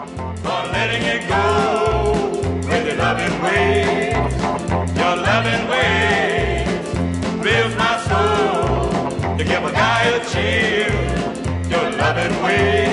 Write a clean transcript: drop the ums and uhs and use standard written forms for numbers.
for letting it go with your loving ways. Your loving ways thrills my soul to give a guy a chill. Your loving ways.